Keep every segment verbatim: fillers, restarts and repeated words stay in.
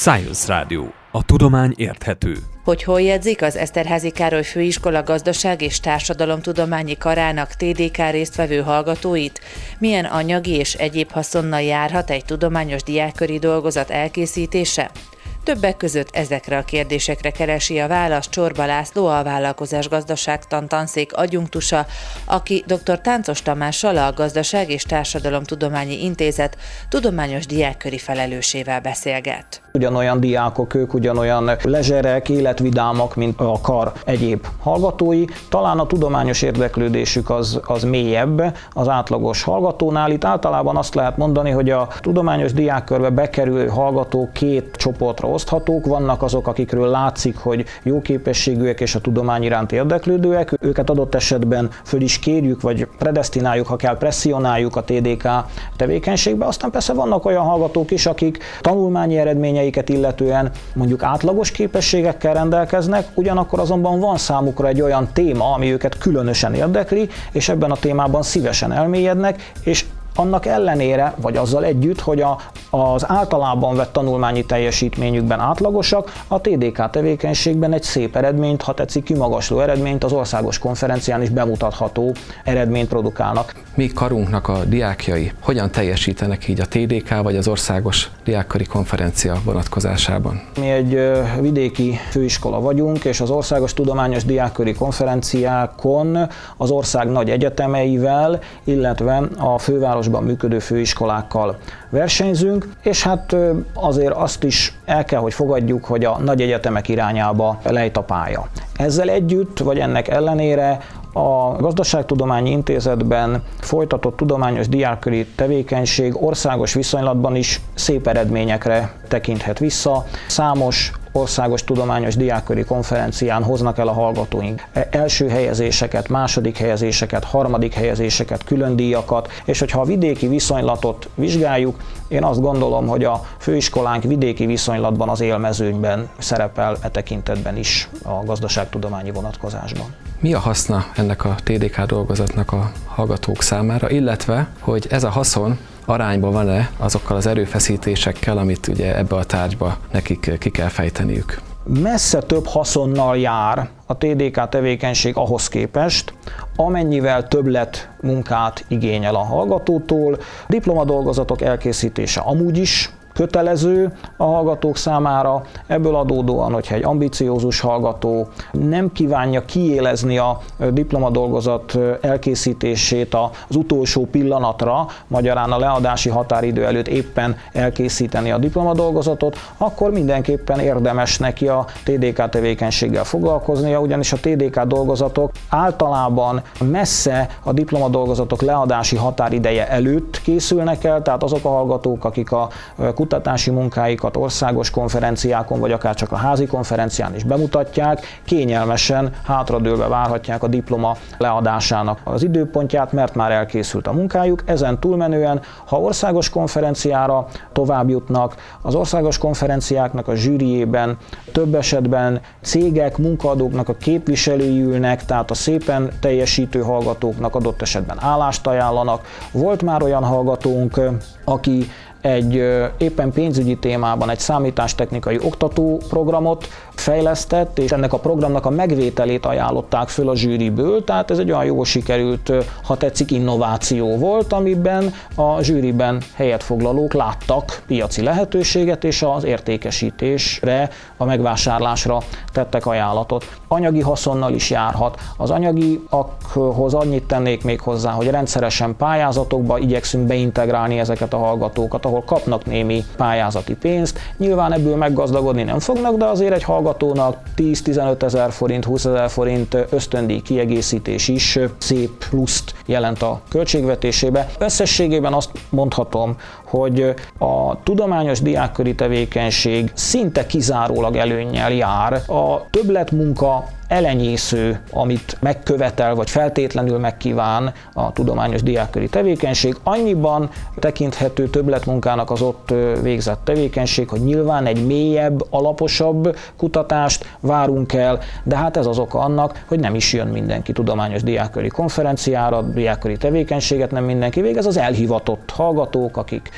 Science Rádió. A tudomány érthető. Hogy hol jegyzik az Eszterházy Károly Főiskola Gazdaság- és Társadalomtudományi Karának té dé ká résztvevő hallgatóit? Milyen anyagi és egyéb haszonnal járhat egy tudományos diákköri dolgozat elkészítése? Többek között ezekre a kérdésekre keresi a választ Csorba László, a vállalkozásgazdaságtan tanszék adjunktusa, aki dr. Táncos Tamással, a Gazdaság- és Társadalomtudományi Intézet tudományos diákköri felelősével beszélget. Ugyanolyan diákok, ők ugyanolyan lezserek, életvidámak, mint a kar egyéb hallgatói. Talán a tudományos érdeklődésük az, az mélyebb az átlagos hallgatónál. Itt általában azt lehet mondani, hogy a tudományos diákkörbe bekerülő hallgatók két csoportra oszthatók. Vannak azok, akikről látszik, hogy jó képességűek és a tudomány iránt érdeklődőek. Őket adott esetben föl is kérjük, vagy predesztináljuk, ha kell, presszionáljuk a té dé ká tevékenységbe. Aztán persze vannak olyan hallgatók is, akik tanulmányi eredményeiket illetően mondjuk átlagos képességekkel rendelkeznek, ugyanakkor azonban van számukra egy olyan téma, ami őket különösen érdekli, és ebben a témában szívesen elmélyednek, és annak ellenére, vagy azzal együtt, hogy a, az általában vett tanulmányi teljesítményükben átlagosak, a té dé ká tevékenységben egy szép eredményt, ha tetszik, kimagasló eredményt, az országos konferencián is bemutatható eredményt produkálnak. Mi karunknak a diákjai hogyan teljesítenek így a té dé ká vagy az országos diákköri konferencia vonatkozásában? Mi egy vidéki főiskola vagyunk, és az országos tudományos diákköri konferenciákon az ország nagy egyetemeivel, illetve a főváros működő főiskolákkal versenyzünk, és hát azért azt is el kell, hogy fogadjuk, hogy a nagy egyetemek irányába lejt a pálya. Ezzel együtt, vagy ennek ellenére a Gazdaságtudományi Intézetben folytatott tudományos diákköri tevékenység országos viszonylatban is szép eredményekre tekinthet vissza. Számos országos tudományos diákköri konferencián hoznak el a hallgatóink első helyezéseket, második helyezéseket, harmadik helyezéseket, külön díjakat, és hogyha a vidéki viszonylatot vizsgáljuk, én azt gondolom, hogy a főiskolánk vidéki viszonylatban az élmezőnyben szerepel e tekintetben is a gazdaságtudományi vonatkozásban. Mi a haszna ennek a té dé ká dolgozatnak a hallgatók számára, illetve hogy ez a haszon arányban van-e azokkal az erőfeszítésekkel, amit ugye ebbe a tárgyba nekik ki kell fejteniük? Messze több haszonnal jár a té dé ká tevékenység ahhoz képest, amennyivel többlet munkát igényel a hallgatótól. Diplomadolgozatok elkészítése amúgy is kötelező a hallgatók számára, ebből adódóan, hogyha egy ambiciózus hallgató nem kívánja kiélezni a diplomadolgozat elkészítését az utolsó pillanatra, magyarán a leadási határidő előtt éppen elkészíteni a diplomadolgozatot, akkor mindenképpen érdemes neki a té dé ká tevékenységgel foglalkoznia, ugyanis a té dé ká dolgozatok általában messze a diplomadolgozatok leadási határideje előtt készülnek el, tehát azok a hallgatók, akik a kutatási munkáikat országos konferenciákon, vagy akár csak a házi konferencián is bemutatják, kényelmesen hátradőlve várhatják a diploma leadásának az időpontját, mert már elkészült a munkájuk. Ezen túlmenően, ha országos konferenciára tovább jutnak, az országos konferenciáknak a zsűriében több esetben cégek, munkaadóknak a képviselői ülnek, tehát a szépen teljesítő hallgatóknak adott esetben állást ajánlanak. Volt már olyan hallgatónk, aki egy éppen pénzügyi témában egy számítástechnikai oktatóprogramot fejlesztett, és ennek a programnak a megvételét ajánlották föl a zsűriből, tehát ez egy olyan jól sikerült, ha tetszik, innováció volt, amiben a zsűriben helyet foglalók láttak piaci lehetőséget, és az értékesítésre, a megvásárlásra tettek ajánlatot. Anyagi haszonnal is járhat. Az anyagiakhoz annyit tennék még hozzá, hogy rendszeresen pályázatokba igyekszünk beintegrálni ezeket a hallgatókat, ahol kapnak némi pályázati pénzt. Nyilván ebből meggazdagodni nem fognak, de azért egy hallgatónak tíz-tizenöt ezer forint, húszezer forint ösztöndíj kiegészítés is szép pluszt jelent a költségvetésébe. Összességében azt mondhatom, hogy a tudományos diákköri tevékenység szinte kizárólag előnnyel jár. A többletmunka elenyésző, amit megkövetel, vagy feltétlenül megkíván a tudományos diákköri tevékenység. Annyiban tekinthető többletmunkának az ott végzett tevékenység, hogy nyilván egy mélyebb, alaposabb kutatást várunk el, de hát ez az oka annak, hogy nem is jön mindenki tudományos diákköri konferenciára, diákköri tevékenységet nem mindenki végez, az elhivatott hallgatók, akik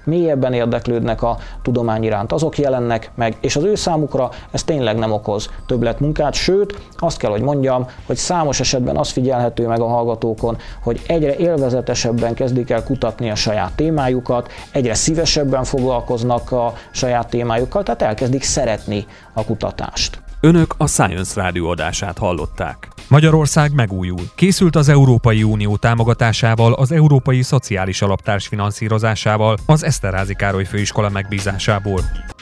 mélyebben érdeklődnek a tudomány iránt, azok jelennek meg, és az ő számukra ez tényleg nem okoz többletmunkát, sőt, azt kell, hogy mondjam, hogy számos esetben az figyelhető meg a hallgatókon, hogy egyre élvezetesebben kezdik el kutatni a saját témájukat, egyre szívesebben foglalkoznak a saját témájukkal, tehát elkezdik szeretni a kutatást. Önök a Science Rádió adását hallották. Magyarország megújul. Készült az Európai Unió támogatásával, az Európai Szociális Alap társfinanszírozásával, az Eszterházy Károly Főiskola megbízásából.